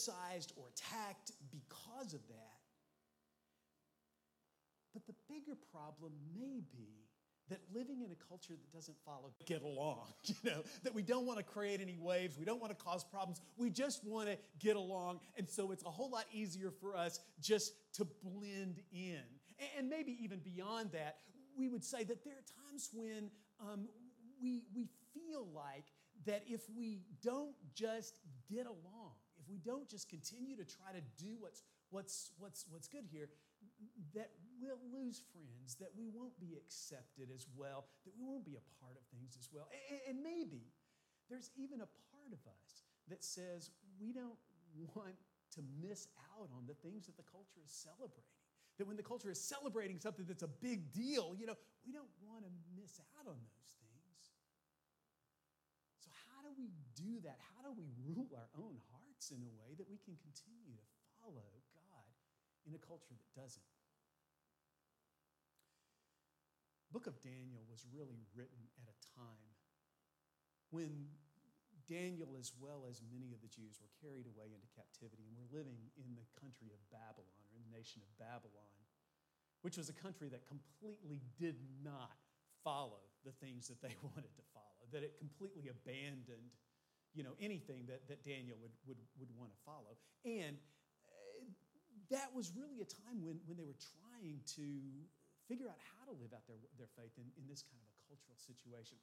criticized or attacked because of that. But the bigger problem may be that living in a culture that doesn't follow get along, that we don't want to create any waves, we don't want to cause problems, we just want to get along, and so it's a whole lot easier for us just to blend in. And maybe even beyond that, we would say that there are times when we feel like that if we don't just get along, if we don't just continue to try to do what's good here, that we'll lose friends, that we won't be accepted as well, that we won't be a part of things as well. And maybe there's even a part of us that says we don't want to miss out on the things that the culture is celebrating. That when the culture is celebrating something that's a big deal, we don't want to miss out on those things. So how do we do that? How do we rule our own hearts in a way that we can continue to follow God in a culture that doesn't? The book of Daniel was really written at a time when Daniel, as well as many of the Jews, were carried away into captivity and were living in the country of Babylon, or in the nation of Babylon, which was a country that completely did not follow the things that they wanted to follow, that it completely abandoned, anything that Daniel would want to follow. And that was really a time when they were trying to figure out how to live out their faith in this kind of a cultural situation.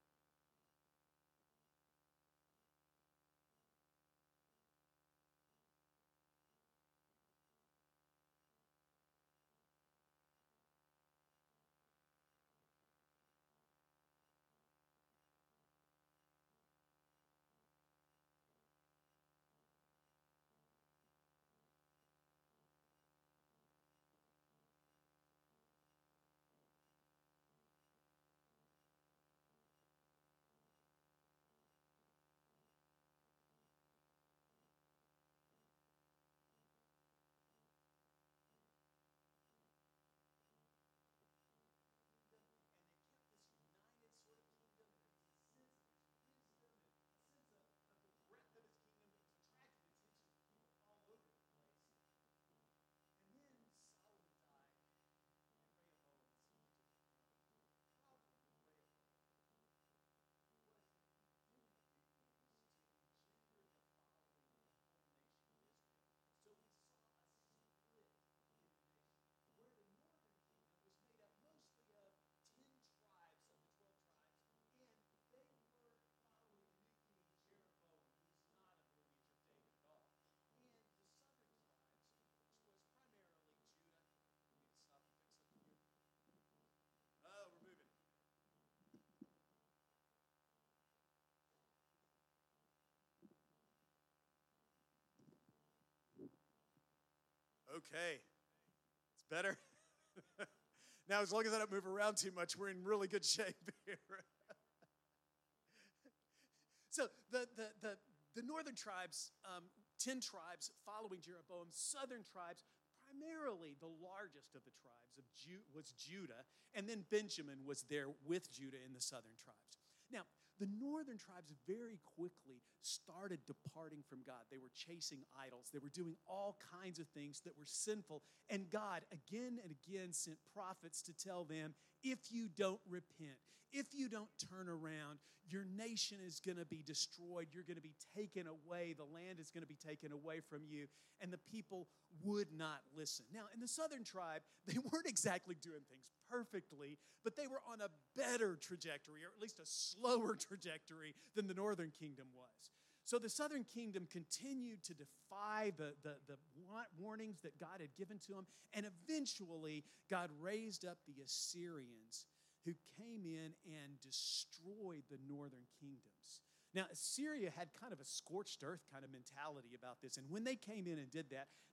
We're moving. Okay. It's better. Now, as long as I don't move around too much, we're in really good shape here. So the northern tribes, 10 tribes following Jeroboam, southern tribes, primarily the largest of the tribes was Judah, and then Benjamin was there with Judah in the southern tribes. Now, the northern tribes very quickly started departing from God. They were chasing idols. They were doing all kinds of things that were sinful. And God, again and again, sent prophets to tell them, if you don't repent, if you don't turn around, your nation is going to be destroyed. You're going to be taken away. The land is going to be taken away from you. And the people would not listen. Now, in the southern tribe, they weren't exactly doing things perfectly, but they were on a better trajectory, or at least a slower trajectory than the northern kingdom was. So the southern kingdom continued to defy the warnings that God had given to them, and eventually God raised up the Assyrians, who came in and destroyed the northern kingdoms. Now, Assyria had kind of a scorched earth kind of mentality about this, and when they came in and did that, they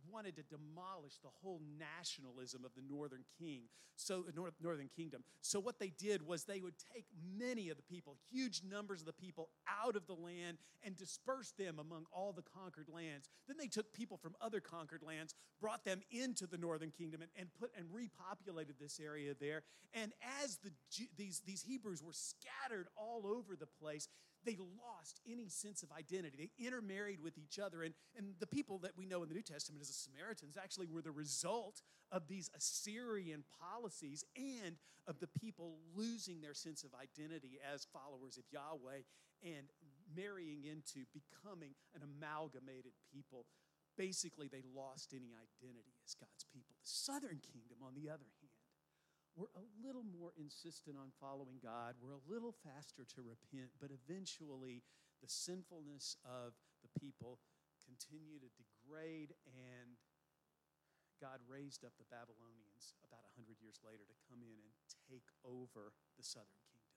wanted to demolish the whole nationalism of the northern northern kingdom. So what they did was they would take many of the people, huge numbers of the people, out of the land and disperse them among all the conquered lands. Then they took people from other conquered lands, brought them into the northern kingdom, and repopulated this area there. And as these Hebrews were scattered all over the place, they lost any sense of identity. They intermarried with each other. And the people that we know in the New Testament as the Samaritans actually were the result of these Assyrian policies and of the people losing their sense of identity as followers of Yahweh and marrying into becoming an amalgamated people. Basically, they lost any identity as God's people. The southern kingdom, on the other hand, we're a little more insistent on following God. We're a little faster to repent, but eventually the sinfulness of the people continue to degrade, and God raised up the Babylonians about 100 years later to come in and take over the southern kingdom.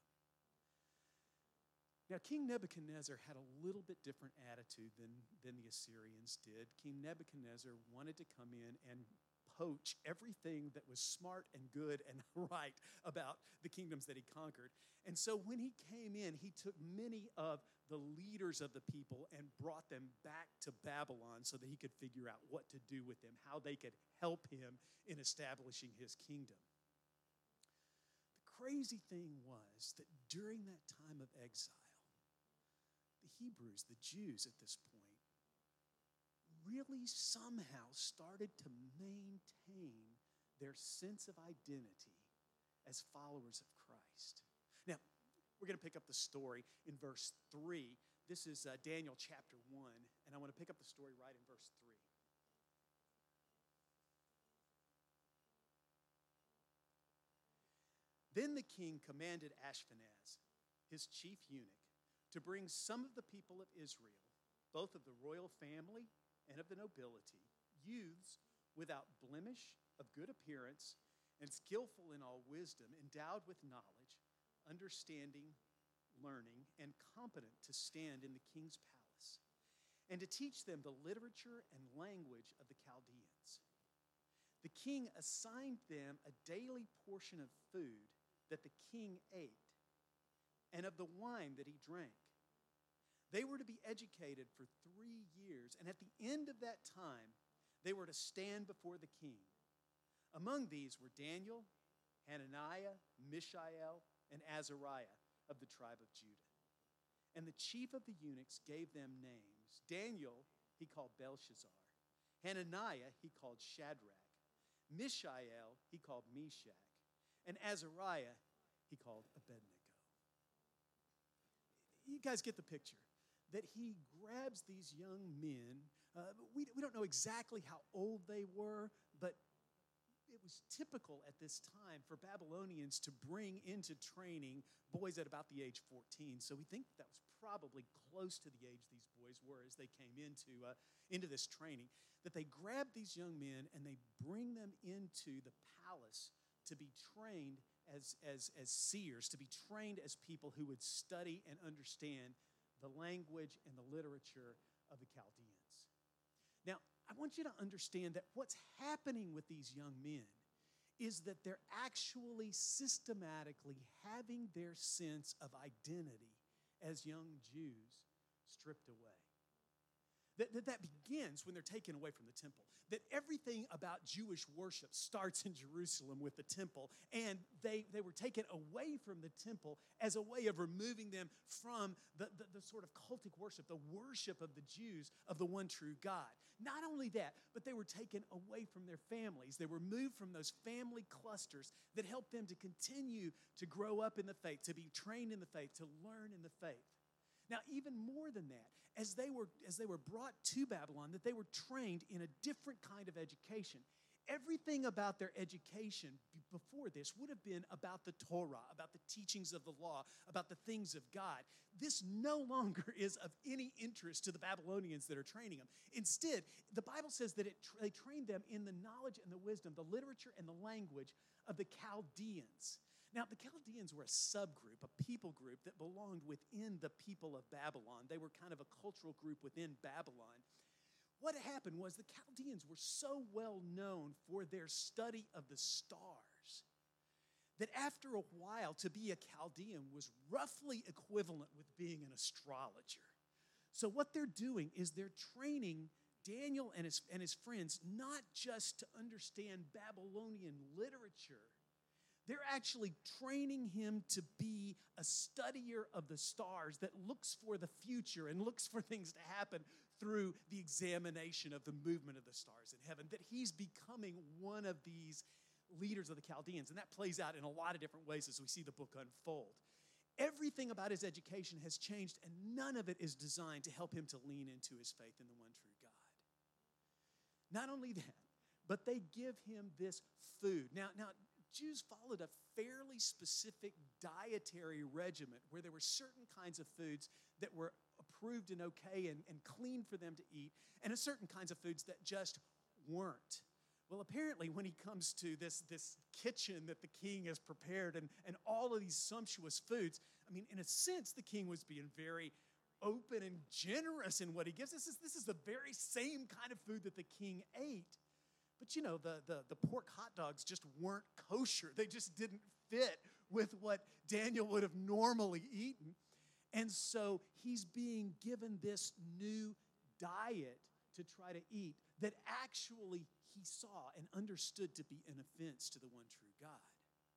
Now, King Nebuchadnezzar had a little bit different attitude than the Assyrians did. King Nebuchadnezzar wanted to come in and poach everything that was smart and good and right about the kingdoms that he conquered. And so when he came in, he took many of the leaders of the people and brought them back to Babylon so that he could figure out what to do with them, how they could help him in establishing his kingdom. The crazy thing was that during that time of exile, the Hebrews, the Jews at this point, really somehow started to maintain their sense of identity as followers of Christ. Now, we're going to pick up the story in verse 3. This is Daniel chapter 1, and I want to pick up the story right in verse 3. Then the king commanded Ashpenaz, his chief eunuch, to bring some of the people of Israel, both of the royal family and of the nobility, youths without blemish, of good appearance, and skillful in all wisdom, endowed with knowledge, understanding, learning, and competent to stand in the king's palace, and to teach them the literature and language of the Chaldeans. The king assigned them a daily portion of food that the king ate, and of the wine that he drank. They were to be educated for 3 years, and at the end of that time, they were to stand before the king. Among these were Daniel, Hananiah, Mishael, and Azariah of the tribe of Judah. And the chief of the eunuchs gave them names. Daniel he called Belshazzar. Hananiah he called Shadrach. Mishael he called Meshach. And Azariah he called Abednego. You guys get the picture. That he grabs these young men. We don't know exactly how old they were, but it was typical at this time for Babylonians to bring into training boys at about the age 14. So we think that was probably close to the age these boys were as they came into this training. That they grab these young men and they bring them into the palace to be trained as seers, to be trained as people who would study and understand the language and the literature of the Chaldeans. Now, I want you to understand that what's happening with these young men is that they're actually systematically having their sense of identity as young Jews stripped away. That begins when they're taken away from the temple. That everything about Jewish worship starts in Jerusalem with the temple, and they were taken away from the temple as a way of removing them from the sort of cultic worship, the worship of the Jews of the one true God. Not only that, but they were taken away from their families. They were moved from those family clusters that helped them to continue to grow up in the faith, to be trained in the faith, to learn in the faith. Now, even more than that, as they were brought to Babylon, that they were trained in a different kind of education. Everything about their education before this would have been about the Torah, about the teachings of the law, about the things of God. This no longer is of any interest to the Babylonians that are training them. Instead, the Bible says that they trained them in the knowledge and the wisdom, the literature and the language of the Chaldeans. Now, the Chaldeans were a subgroup, a people group that belonged within the people of Babylon. They were kind of a cultural group within Babylon. what happened was the Chaldeans were so well known for their study of the stars that after a while, to be a Chaldean was roughly equivalent with being an astrologer. So what they're doing is they're training Daniel and his friends not just to understand Babylonian literature, they're actually training him to be a studier of the stars that looks for the future and looks for things to happen through the examination of the movement of the stars in heaven, that he's becoming one of these leaders of the Chaldeans. And that plays out in a lot of different ways as we see the book unfold. Everything about his education has changed, and none of it is designed to help him to lean into his faith in the one true God. Not only that, but they give him this food. Now, Jews followed a fairly specific dietary regimen where there were certain kinds of foods that were approved and okay and clean for them to eat, and certain kinds of foods that just weren't. Well, apparently, when he comes to this kitchen that the king has prepared and all of these sumptuous foods, I mean, in a sense, the king was being very open and generous in what he gives. This is the very same kind of food that the king ate. But, you know, the pork hot dogs just weren't kosher. They just didn't fit with what Daniel would have normally eaten. And so he's being given this new diet to try to eat that actually he saw and understood to be an offense to the one true God.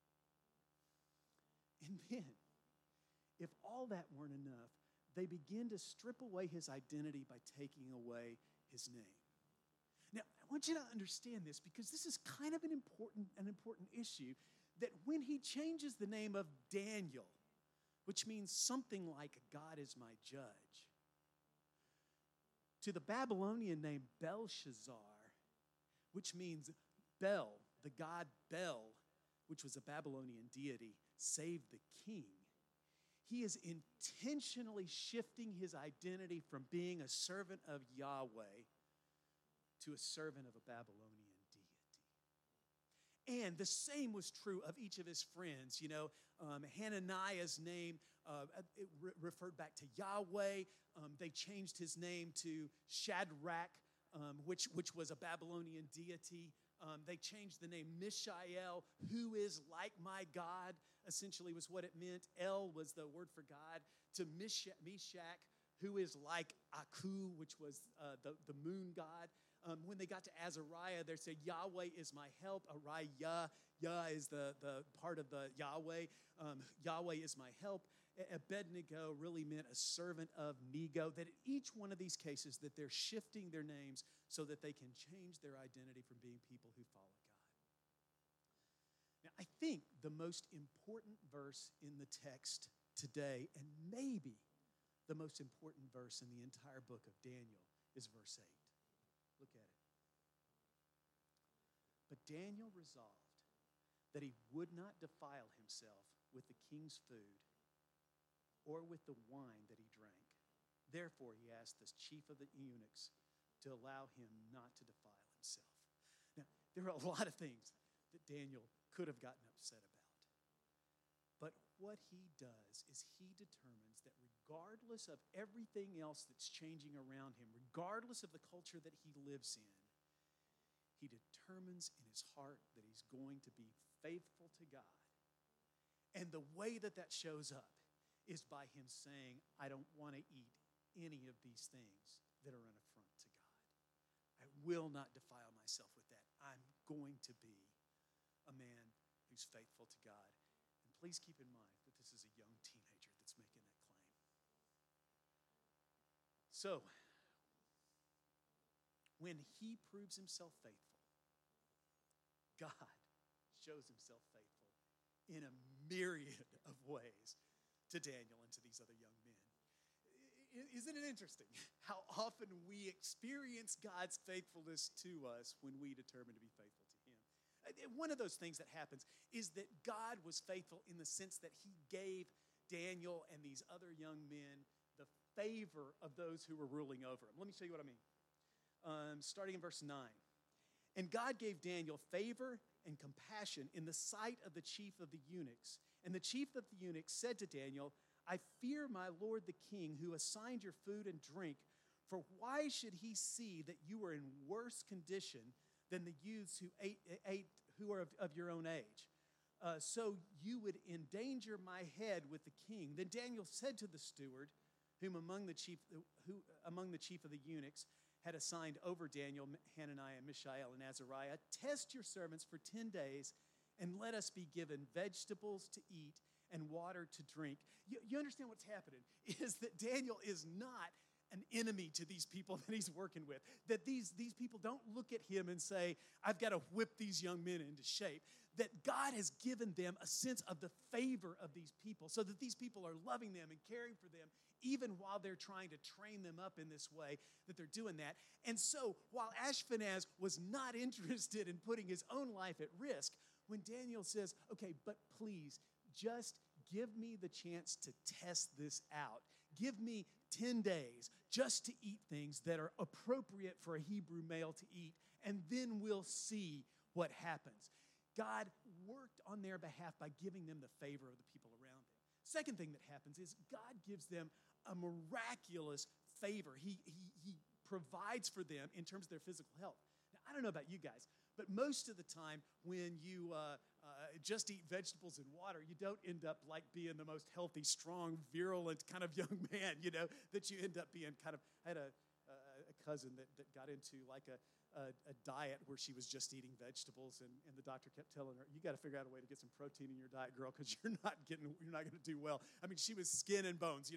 And then, if all that weren't enough, they begin to strip away his identity by taking away his name. Now, I want you to understand this because this is kind of an important issue, that when he changes the name of Daniel, which means something like God is my judge, to the Babylonian name Belshazzar, which means Bel, the god Bel, which was a Babylonian deity, saved the king. He is intentionally shifting his identity from being a servant of Yahweh to a servant of a Babylonian deity. And the same was true of each of his friends. You know, Hananiah's name referred back to Yahweh. They changed his name to Shadrach, which was a Babylonian deity. They changed the name Mishael, who is like my God, essentially was what it meant. El was the word for God, to Meshach, who is like Aku, which was the moon god. When they got to Azariah, they said, Yahweh is my help. Ariah, Yah is the part of the Yahweh. Yahweh is my help. Abednego really meant a servant of Nego. That in each one of these cases, that they're shifting their names so that they can change their identity from being people who follow God. Now, I think the most important verse in the text today, and maybe the most important verse in the entire book of Daniel, is verse 8. Look at it. But Daniel resolved that he would not defile himself with the king's food or with the wine that he drank. Therefore, he asked the chief of the eunuchs to allow him not to defile himself. Now, there are a lot of things that Daniel could have gotten upset about. But what he does is he determines that regardless of everything else that's changing around him, regardless of the culture that he lives in, he determines in his heart that he's going to be faithful to God. And the way that shows up is by him saying, I don't want to eat any of these things that are an affront to God. I will not defile myself with that. I'm going to be a man who's faithful to God. And please keep in mind that this is a young teenager that's making that claim. So, when he proves himself faithful, God shows himself faithful in a myriad of ways to Daniel and to these other young men. Isn't it interesting how often we experience God's faithfulness to us when we determine to be faithful to him? One of those things that happens is that God was faithful in the sense that he gave Daniel and these other young men the favor of those who were ruling over him. Let me show you what I mean. Starting in verse 9. And God gave Daniel favor and compassion in the sight of the chief of the eunuchs. And the chief of the eunuchs said to Daniel, I fear my lord the king, who assigned your food and drink, For why should he see that you are in worse condition than the youths who are of your own age? So you would endanger my head with the king. Then Daniel said to the steward, who among the chief of the eunuchs had assigned over Daniel, Hananiah, Mishael, and Azariah, test your servants for 10 days, and let us be given vegetables to eat and water to drink. You understand what's happening is that Daniel is not an enemy to these people that he's working with. That these people don't look at him and say, I've got to whip these young men into shape. That God has given them a sense of the favor of these people so that these people are loving them and caring for them even while they're trying to train them up in this way, that they're doing that. And so while Ashpenaz was not interested in putting his own life at risk, when Daniel says, okay, but please, just give me the chance to test this out. Give me 10 days just to eat things that are appropriate for a Hebrew male to eat, and then we'll see what happens. God worked on their behalf by giving them the favor of the people around them. Second thing that happens is God gives them a miraculous favor. He provides for them in terms of their physical health. Now, I don't know about you guys, but most of the time when you just eat vegetables and water, you don't end up like being the most healthy, strong, virulent kind of young man, that you end up being kind of. I had a cousin that got into like a diet where she was just eating vegetables, and the doctor kept telling her, you got to figure out a way to get some protein in your diet, girl, because you're not going to do well. I mean, she was skin and bones.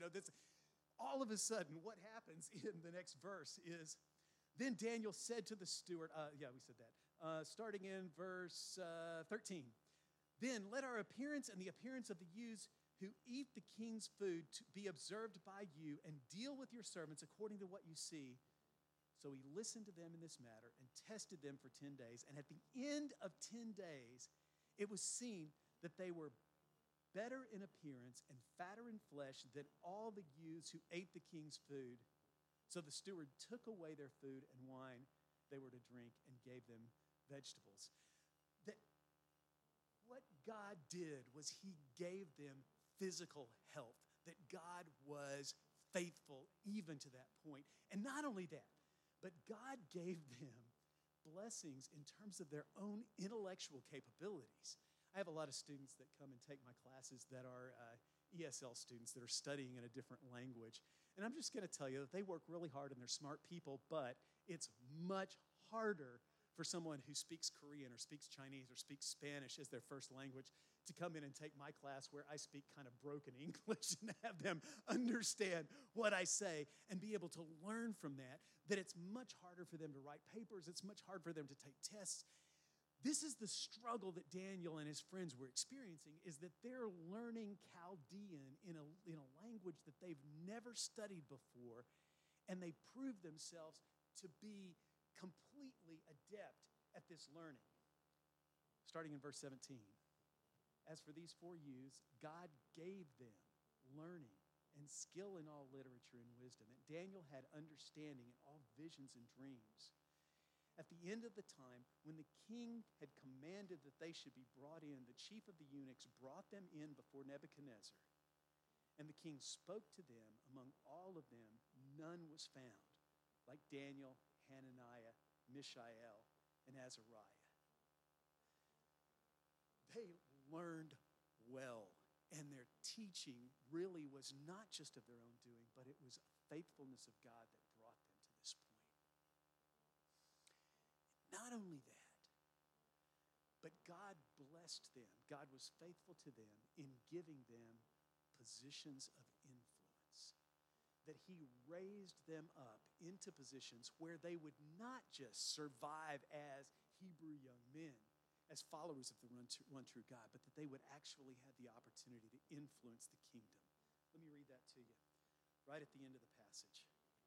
All of a sudden, what happens in the next verse is, then Daniel said to the steward, we said that, starting in verse 13, then let our appearance and the appearance of the youths who eat the king's food to be observed by you, and deal with your servants according to what you see. So he listened to them in this matter and tested them for 10 days. And at the end of 10 days, it was seen that they were better in appearance and fatter in flesh than all the youths who ate the king's food. So the steward took away their food and wine they were to drink and gave them vegetables. That what God did was he gave them physical health, that God was faithful even to that point. And not only that, but God gave them blessings in terms of their own intellectual capabilities. I have a lot of students that come and take my classes that are ESL students that are studying in a different language. And I'm just going to tell you that they work really hard and they're smart people, but it's much harder for someone who speaks Korean or speaks Chinese or speaks Spanish as their first language to come in and take my class where I speak kind of broken English and have them understand what I say and be able to learn from that it's much harder for them to write papers. It's much harder for them to take tests. This is the struggle that Daniel and his friends were experiencing, is that they're learning Chaldean in a language that they've never studied before, and they prove themselves to be completely adept at this learning. Starting in verse 17. As for these 4 youths, God gave them learning and skill in all literature and wisdom, and Daniel had understanding in all visions and dreams. At the end of the time, when the king had commanded that they should be brought in, the chief of the eunuchs brought them in before Nebuchadnezzar. And the king spoke to them. Among all of them, none was found like Daniel, Hananiah, Mishael, and Azariah. They learned well, and their teaching really was not just of their own doing, but it was faithfulness of God that brought them to this point. Not only that, but God blessed them. God was faithful to them in giving them positions of influence. That he raised them up into positions where they would not just survive as Hebrew young men, as followers of the one true God, but that they would actually have the opportunity to influence the kingdom. Let me read that to you right at the end of the passage.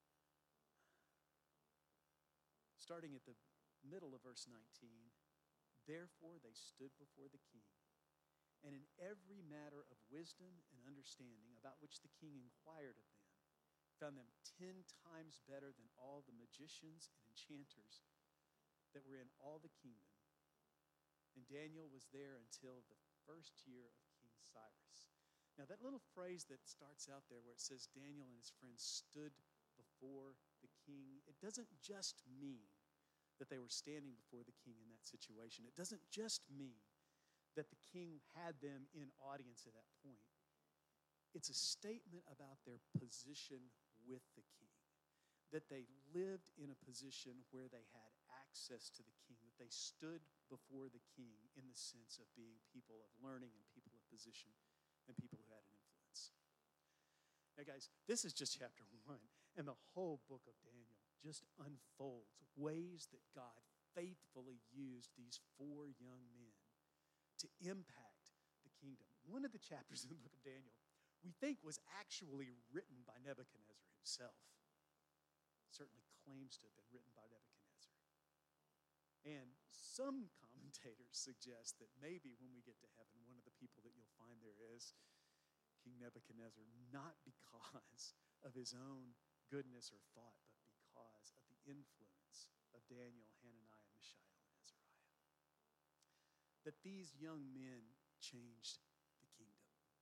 Starting at the middle of verse 19, therefore they stood before the king, and in every matter of wisdom and understanding about which the king inquired of them, found them 10 times better than all the magicians and enchanters that were in all the kingdom. And Daniel was there until the first year of King Cyrus. Now, that little phrase that starts out there where it says Daniel and his friends stood before the king, it doesn't just mean that they were standing before the king in that situation. It doesn't just mean that the king had them in audience at that point. It's a statement about their position with the king, that they lived in a position where they had access to the king, that they stood before the king in the sense of being people of learning and people of position and people who had an influence. Now, guys, this is just chapter 1, and the whole book of Daniel just unfolds ways that God faithfully used these 4 young men to impact the kingdom. One of the chapters in the book of Daniel we think was actually written by Nebuchadnezzar himself. Certainly claims to have been written by Nebuchadnezzar. And some commentators suggest that maybe when we get to heaven, one of the people that you'll find there is King Nebuchadnezzar, not because of his own goodness or thought, but because of the influence of Daniel, Hananiah, Mishael, and Azariah. That these young men changed the kingdom.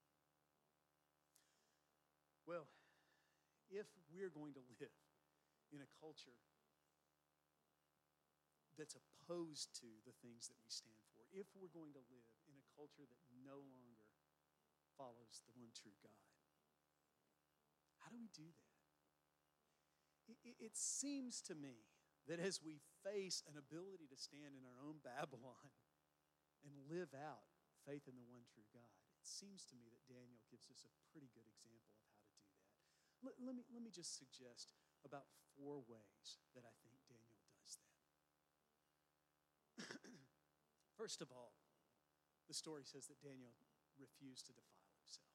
Well, if we're going to live in a culture that's opposed to the things that we stand for, if we're going to live in a culture that no longer follows the one true God, how do we do that? It seems to me that as we face an ability to stand in our own Babylon and live out faith in the one true God, it seems to me that Daniel gives us a pretty good example of how to do that. Let me just suggest about 4 ways that I think Daniel does that. First of all, the story says that Daniel refused to defile himself.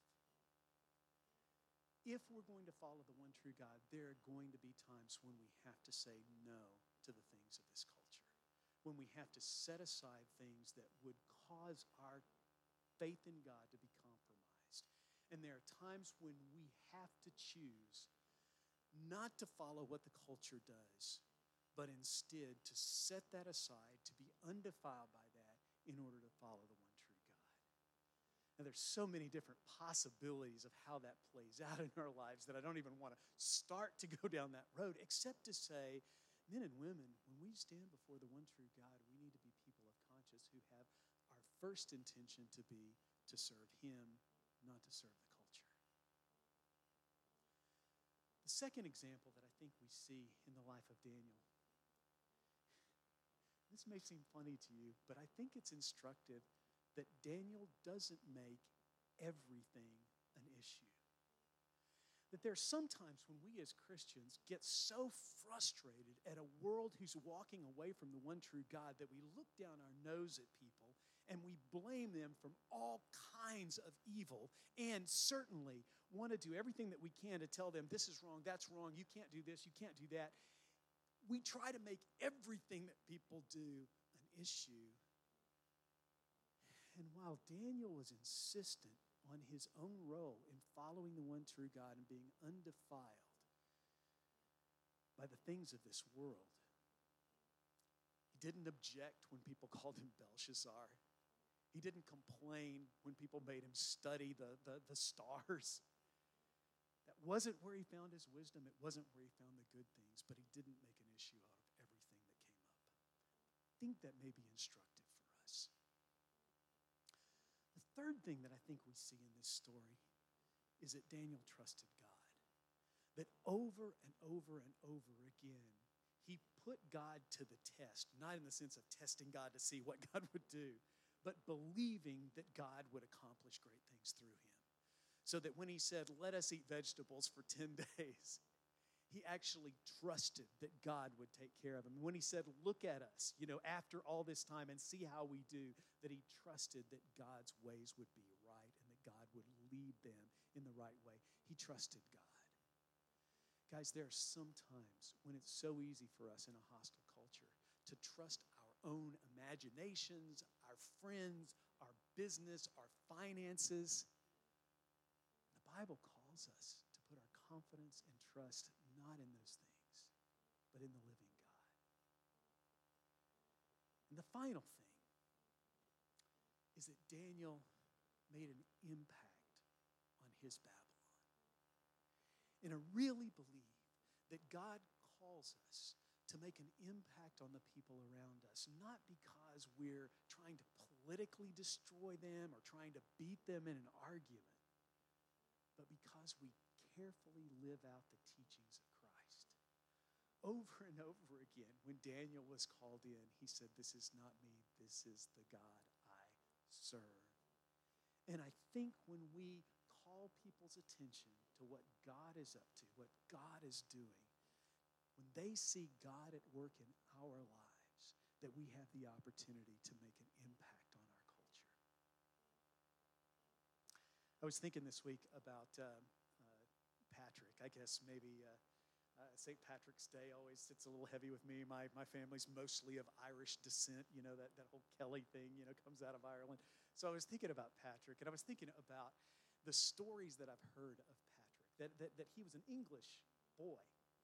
If we're going to follow the one true God, there are going to be times when we have to say no to the things of this culture, when we have to set aside things that would cause our faith in God to be compromised. And there are times when we have to choose not to follow what the culture does, but instead to set that aside, to be undefiled by that in order to follow the one true God. Now, there's so many different possibilities of how that plays out in our lives that I don't even want to start to go down that road, except to say, men and women, when we stand before the one true God, we need to be people of conscience who have our first intention to be to serve Him, not to serve the culture. The second example that I think we see in the life of Daniel, this may seem funny to you, but I think it's instructive that Daniel doesn't make everything an issue. That there are sometimes when we as Christians get so frustrated at a world who's walking away from the one true God that we look down our nose at people and we blame them from all kinds of evil and certainly want to do everything that we can to tell them this is wrong, that's wrong, you can't do this, you can't do that. We try to make everything that people do an issue. And while Daniel was insistent on his own role in following the one true God and being undefiled by the things of this world, he didn't object when people called him Belshazzar. He didn't complain when people made him study the stars. That wasn't where he found his wisdom. It wasn't where he found the good things, but he didn't make an issue out of everything that came up. I think that may be instructive for us. The third thing that I think we see in this story is that Daniel trusted God. That over and over and over again, he put God to the test, not in the sense of testing God to see what God would do, but believing that God would accomplish great things through him. So that when he said, let us eat vegetables for 10 days, he actually trusted that God would take care of him. When he said, look at us, after all this time and see how we do, that he trusted that God's ways would be right and that God would lead them in the right way. He trusted God. Guys, there are some times when it's so easy for us in a hostile culture to trust our own imaginations, our friends, our business, our finances. The Bible calls us to put our confidence and trust not in those things, but in the living God. And the final thing is that Daniel made an impact on his Babylon. And I really believe that God calls us to make an impact on the people around us, not because we're trying to politically destroy them or trying to beat them in an argument, but because we carefully live out the teachings of Christ. Over and over again, when Daniel was called in, he said, "This is not me, this is the God I serve." And I think when we call people's attention to what God is up to, what God is doing, when they see God at work in our lives, that we have the opportunity to make an impact on our culture. I was thinking this week about Patrick. I guess maybe St. Patrick's Day always sits a little heavy with me. My family's mostly of Irish descent. You know, that whole Kelly thing, comes out of Ireland. So I was thinking about Patrick, and I was thinking about the stories that I've heard of Patrick, that he was an English boy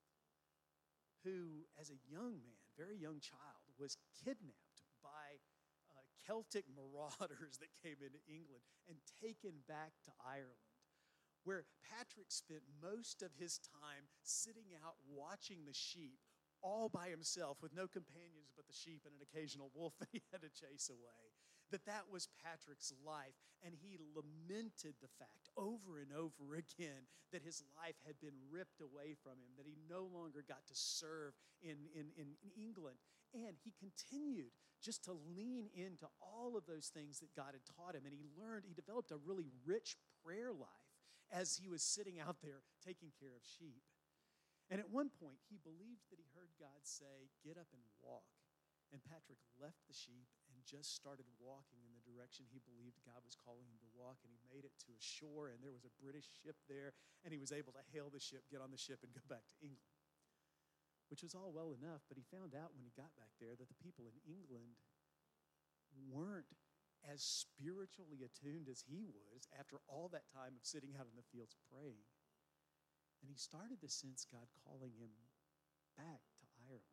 who, as a young man, very young child, was kidnapped by Celtic marauders that came into England and taken back to Ireland, where Patrick spent most of his time sitting out watching the sheep all by himself with no companions but the sheep and an occasional wolf that he had to chase away. That was Patrick's life, and he lamented the fact over and over again that his life had been ripped away from him, that he no longer got to serve in England. And he continued just to lean into all of those things that God had taught him, and he developed a really rich prayer life as he was sitting out there taking care of sheep. And at one point, he believed that he heard God say, "Get up and walk." And Patrick left the sheep and just started walking in the direction he believed God was calling him to walk. And he made it to a shore, and there was a British ship there, and he was able to hail the ship, get on the ship, and go back to England, which was all well enough. But he found out when he got back there that the people in England weren't as spiritually attuned as he was after all that time of sitting out in the fields praying. And he started to sense God calling him back to Ireland.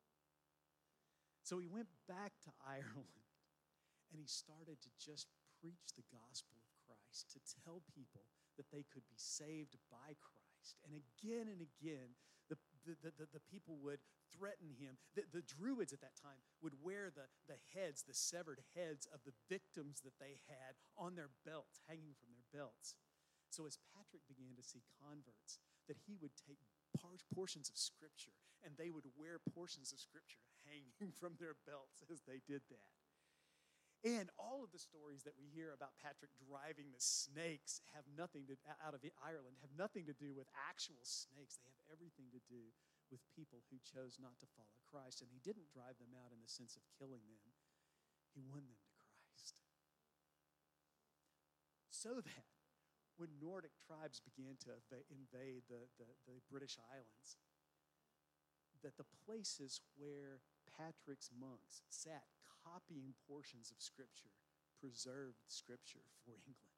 So he went back to Ireland, and he started to just preach the gospel of Christ, to tell people that they could be saved by Christ. And again, the people would threaten him. The Druids at that time would wear the severed heads of the victims that they had on their belts, hanging from their belts. So as Patrick began to see converts, that he would take portions of Scripture, and they would wear portions of Scripture hanging from their belts as they did that. And all of the stories that we hear about Patrick driving the snakes out of Ireland have nothing to do with actual snakes. They have everything to do with people who chose not to follow Christ. And he didn't drive them out in the sense of killing them. He won them to Christ. So that when Nordic tribes began to invade the British Islands, that the places where Patrick's monks sat copying portions of Scripture preserved Scripture for England.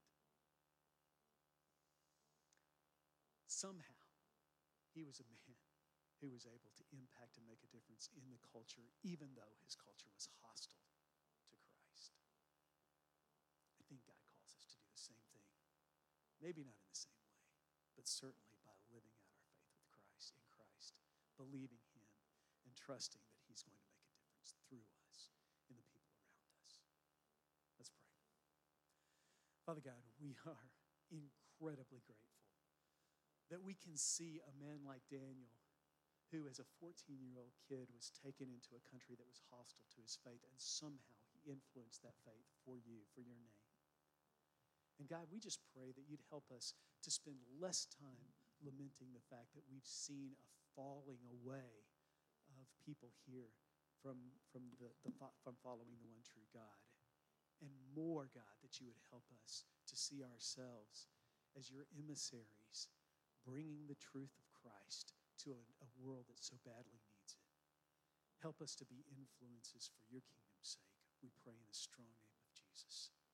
Somehow, he was a man who was able to impact and make a difference in the culture, even though his culture was hostile to Christ. I think God calls us to do the same thing. Maybe not in the same way, but certainly by living out our faith with Christ, in Christ, believing him, and trusting that he's going to make a difference through us in the people around us. Let's pray. Father God, we are incredibly grateful that we can see a man like Daniel, who as a 14-year-old kid was taken into a country that was hostile to his faith, and somehow he influenced that faith for you, for your name. And God, we just pray that you'd help us to spend less time lamenting the fact that we've seen a falling away of people here from following the one true God. And more, God, that you would help us to see ourselves as your emissaries, bringing the truth of Christ to a world that so badly needs it. Help us to be influences for your kingdom's sake. We pray in the strong name of Jesus.